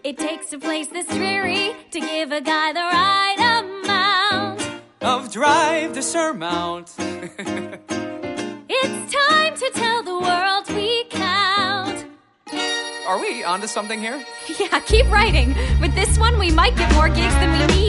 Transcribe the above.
It takes a place this dreary to give a guy the right amount of drive to surmount. It's time to tell the world we count. Are we onto something here? Yeah, keep writing. With this one, we might get more gigs than we need.